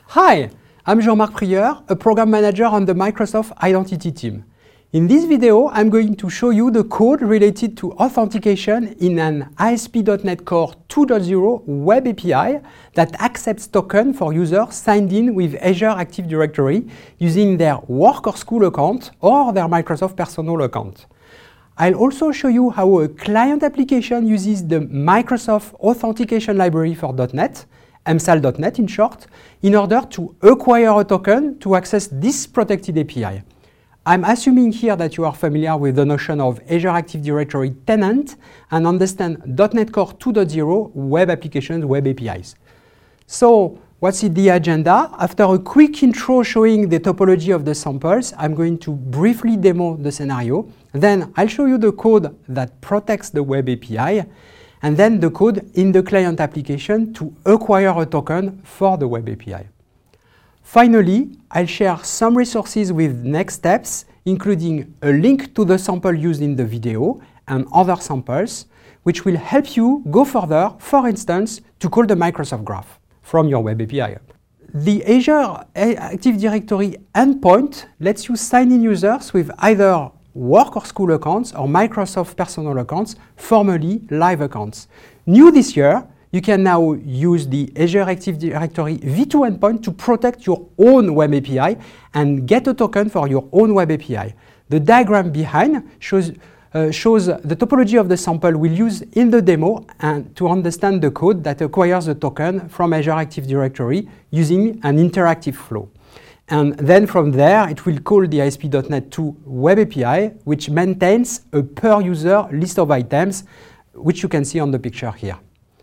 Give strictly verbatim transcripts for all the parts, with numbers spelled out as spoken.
Hi, I'm Jean-Marc Prieur, a program manager on the Microsoft Identity team. In this video, I'm going to show you the code related to authentication in an A S P dot NET Core two point zero web A P I that accepts tokens for users signed in with Azure Active Directory using their work or school account or their Microsoft personal account. I'll also show you how a client application uses the Microsoft Authentication Library for .NET, M S A L dot net in short, in order to acquire a token to access this protected A P I. I'm assuming here that you are familiar with the notion of Azure Active Directory tenant and understand .NET Core two point zero web applications, web A P Is. So, what's in the agenda? After a quick intro showing the topology of the samples, I'm going to briefly demo the scenario. Then I'll show you the code that protects the web A P I, and then the code in the client application to acquire a token for the web A P I. Finally, I'll share some resources with next steps, including a link to the sample used in the video and other samples, which will help you go further, for instance, to call the Microsoft Graph from your web A P I. The Azure Active Directory endpoint lets you sign in users with either work or school accounts or Microsoft personal accounts, formerly live accounts. New this year, you can now use the Azure Active Directory v two endpoint to protect your own web A P I and get a token for your own web A P I. The diagram behind shows, uh, shows the topology of the sample we'll use in the demo and to understand the code that acquires a token from Azure Active Directory using an interactive flow. And then from there, it will call the A S P dot NET two web A P I, which maintains a per-user list of items, which you can see on the picture here.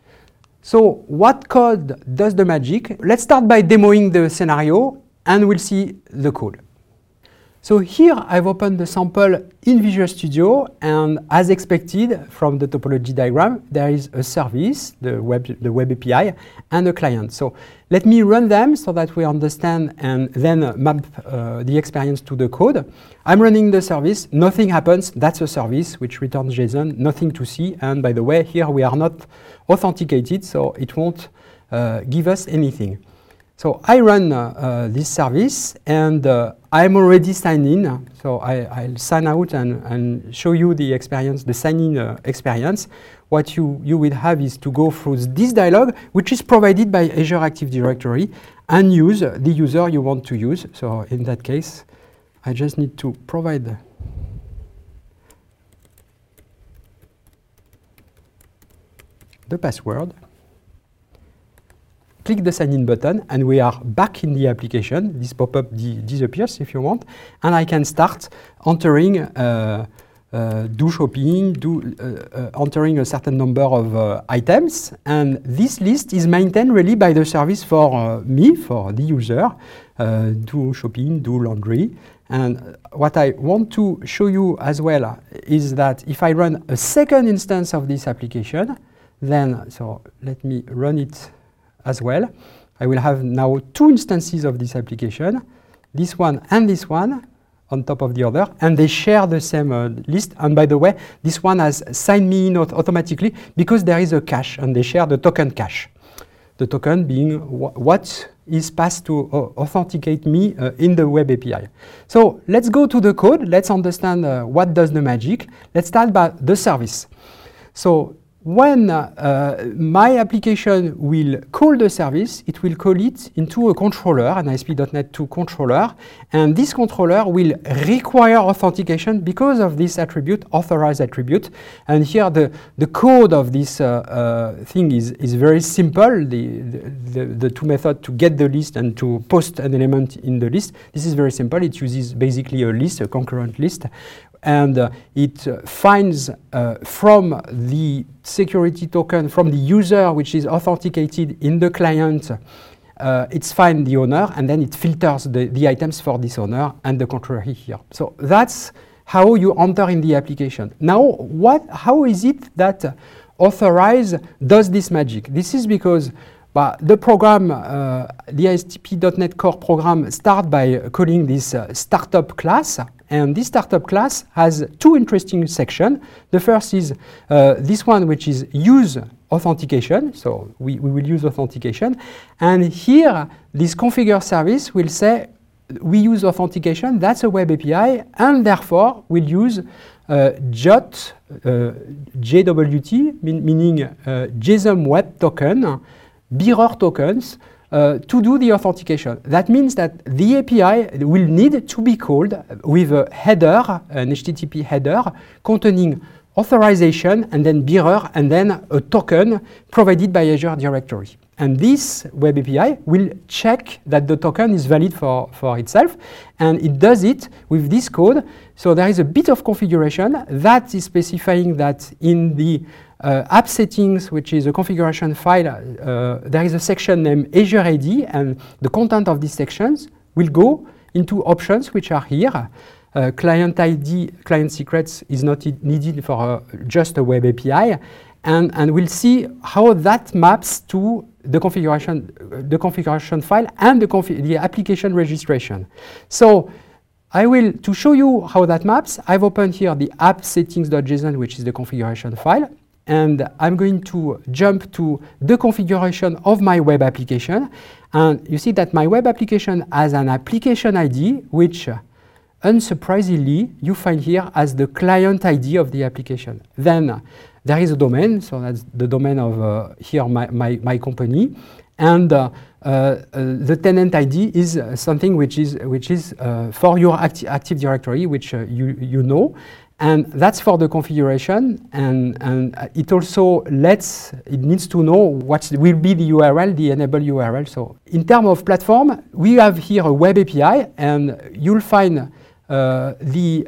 So what code does the magic? Let's start by demoing the scenario, and we'll see the code. So here I've opened the sample in Visual Studio, and as expected from the topology diagram, there is a service, the web, the web A P I, and a client. So let me run them so that we understand and then map uh, the experience to the code. I'm running the service, nothing happens, that's a service which returns JSON, nothing to see, and by the way, here we are not authenticated, so it won't uh, give us anything. So I run uh, uh, this service, and uh, I'm already signed in. So I, I'll sign out and, and show you the experience, the sign-in uh, experience. What you, you will have is to go through this dialog, which is provided by Azure Active Directory, and use the user you want to use. So in that case, I just need to provide the password. Click the sign in button, and we are back in the application. This pop-up disappears if you want, and I can start entering, uh, uh, do shopping, do uh, uh, entering a certain number of uh, items, and this list is maintained really by the service for uh, me, for the user. Uh, do shopping, do laundry, and what I want to show you as well is that if I run a second instance of this application, then so let me run it as well. I will have now two instances of this application, this one and this one on top of the other, and they share the same uh, list. And by the way, this one has signed me in automatically because there is a cache, and they share the token cache. The token being wh what is passed to uh, authenticate me uh, in the web A P I. So let's go to the code. Let's understand uh, what does the magic. Let's start by the service. So when uh, my application will call the service, it will call it into a controller, an A S P dot NET two controller, and this controller will require authentication because of this attribute, authorized attribute. And here the, the code of this uh, uh, thing is, is very simple, the, the, the two methods to get the list and to post an element in the list. This is very simple. It uses basically a list, a concurrent list, and uh, it uh, finds uh, from the security token, from the user which is authenticated in the client, uh, it's find the owner, and then it filters the, the items for this owner and the contrary here. So that's how you enter in the application. Now, what, how is it that uh, Authorize does this magic? This is because But the program, uh, the A S P dot NET Core program, starts by calling this uh, startup class. And this startup class has two interesting sections. The first is uh, this one, which is use authentication. So we, we will use authentication. And here, this configure service will say, we use authentication, that's a web A P I, and therefore we'll use uh, J O T, uh, J W T, mean, meaning uh, JSON Web Token, mirror tokens, uh, to do the authentication. That means that the A P I will need to be called with a header, an H T T P header, containing authorization, and then mirror, and then a token provided by Azure Directory. And this web A P I will check that the token is valid for, for itself, and it does it with this code. So there is a bit of configuration that is specifying that in the uh, app settings, which is a configuration file, uh, there is a section named Azure A D, and the content of these sections will go into options which are here. Uh, client I D, client secrets is not needed for uh, just a web A P I, and, and we'll see how that maps to the configuration, uh, the configuration file and the, the application registration. So I will, to show you how that maps, I've opened here the app settings.json, which is the configuration file, and I'm going to jump to the configuration of my web application, and you see that my web application has an application I D, which uh, unsurprisingly, you find here as the client I D of the application. Then uh, there is a domain, so that's the domain of uh, here my, my, my company, and uh, uh, uh, the tenant I D is uh, something which is which is uh, for your acti Active Directory, which uh, you you know, and that's for the configuration, and and uh, it also lets it needs to know what will be the U R L, the enable U R L. So in terms of platform, we have here a web A P I, and you'll find Uh, the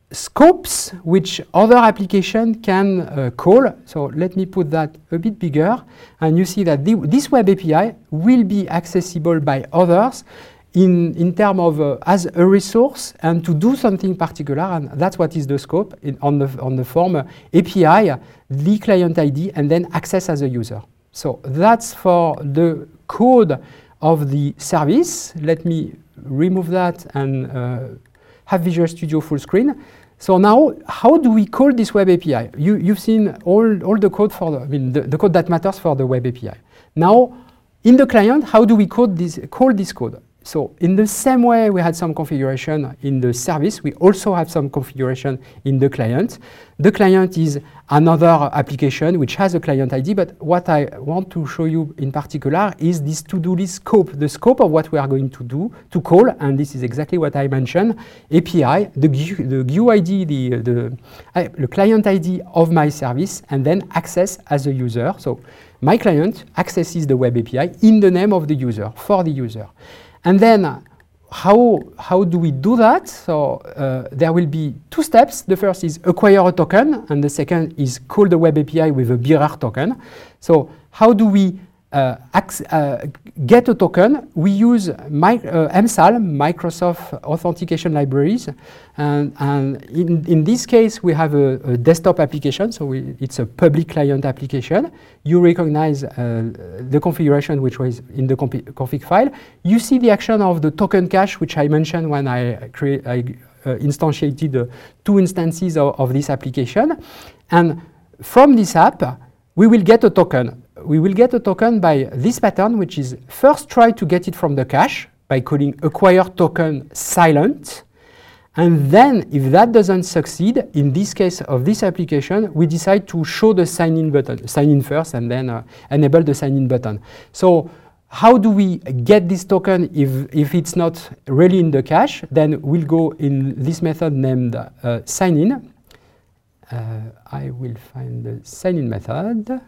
scopes which other application can uh, call. So let me put that a bit bigger, and you see that the, this web A P I will be accessible by others in, in terms of uh, as a resource and to do something particular, and that's what is the scope in, on, the, on the form uh, A P I, the client I D, and then access as a user. So that's for the code of the service. Let me remove that and uh, have Visual Studio full screen. So now, how do we call this web A P I? You, you've seen all, all the code for the, I mean, the, the code that matters for the web A P I. Now, in the client, how do we code this, call this code? So in the same way we had some configuration in the service, we also have some configuration in the client. The client is another application which has a client I D, but what I want to show you in particular is this to-do list scope, the scope of what we are going to do, to call, and this is exactly what I mentioned, A P I, the, the G U I D, the, the, uh, the client I D of my service, and then access as a user. So my client accesses the web A P I in the name of the user, for the user. And then how, how do we do that? So uh, there will be two steps. The first is acquire a token, and the second is call the web A P I with a bearer token. So how do we uh, uh, get a token? We use my, uh, M S A L, Microsoft Authentication Libraries, and, and in, in this case we have a, a desktop application, so we, it's a public client application. You recognize uh, the configuration which was in the config file. You see the action of the token cache, which I mentioned when I, create, I uh, instantiated uh, two instances of, of this application. And from this app, we will get a token. We will get a token by this pattern, which is first try to get it from the cache by calling acquire token silent. And then, if that doesn't succeed, in this case of this application, we decide to show the sign-in button, sign in first, and then uh, enable the sign-in button. So how do we get this token if, if it's not really in the cache? Then we'll go in this method named uh, sign-in. Uh, I will find the sign-in method.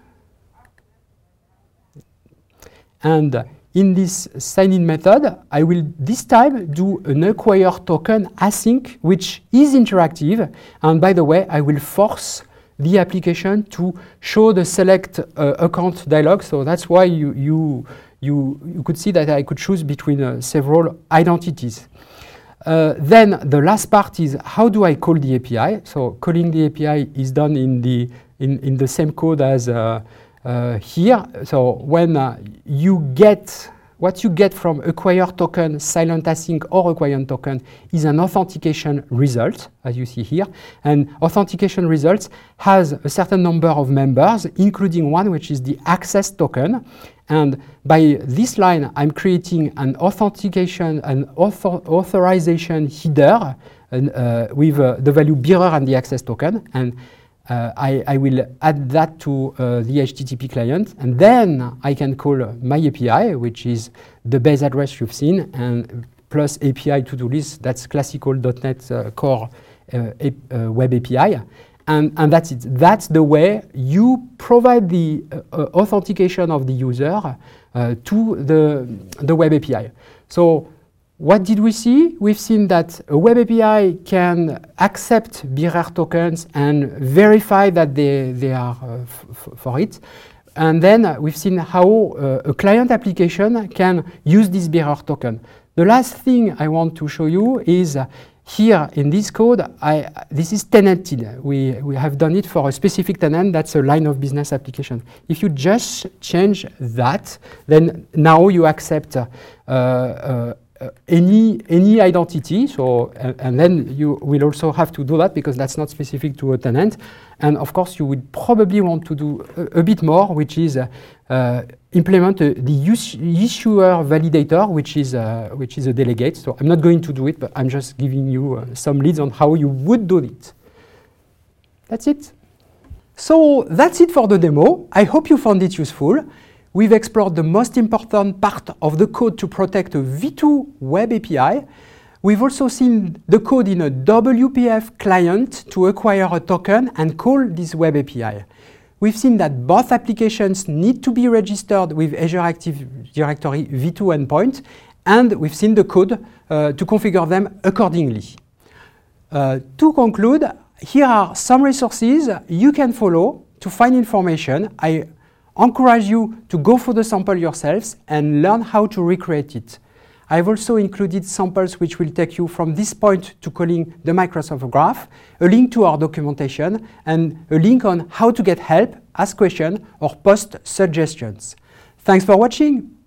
And in this sign-in method, I will this time do an acquire token async, which is interactive. And by the way, I will force the application to show the select uh, account dialog. So that's why you, you, you, you could see that I could choose between uh, several identities. Uh, then the last part is how do I call the A P I? So calling the A P I is done in the, in, in the same code as uh, uh, here. So when uh, you get what you get from acquire token, silent async, or acquire token is an authentication result, as you see here. And authentication results has a certain number of members, including one which is the access token. And by this line, I'm creating an authentication, an author authorization header and, uh, with uh, the value bearer and the access token. And Uh, I, I will add that to uh, the H T T P client, and then I can call my A P I, which is the base address you've seen, and plus A P I to-do list. That's classical dot net uh, Core uh, uh, web A P I. And, and that's it. That's the way you provide the uh, uh, authentication of the user uh, to the, the web A P I. So what did we see? We've seen that a web A P I can accept bearer tokens and verify that they, they are uh, f for it. And then uh, we've seen how uh, a client application can use this bearer token. The last thing I want to show you is uh, here in this code, I, this is tenanted. We, we have done it for a specific tenant. That's a line of business application. If you just change that, then now you accept uh, uh, Uh, any any identity, so uh, and then you will also have to do that because that's not specific to a tenant. And of course, you would probably want to do a, a bit more, which is uh, uh, implement uh, the issuer validator, which is uh, which is a delegate. So I'm not going to do it, but I'm just giving you uh, some leads on how you would do it. That's it. So that's it for the demo. I hope you found it useful. We've explored the most important part of the code to protect a V two web A P I. We've also seen the code in a W P F client to acquire a token and call this web A P I. We've seen that both applications need to be registered with Azure Active Directory V two endpoint, and we've seen the code uh, to configure them accordingly. Uh, to conclude, here are some resources you can follow to find information. I encourage you to go through the sample yourselves and learn how to recreate it. I've also included samples which will take you from this point to calling the Microsoft Graph, a link to our documentation, and a link on how to get help, ask questions, or post suggestions. Thanks for watching.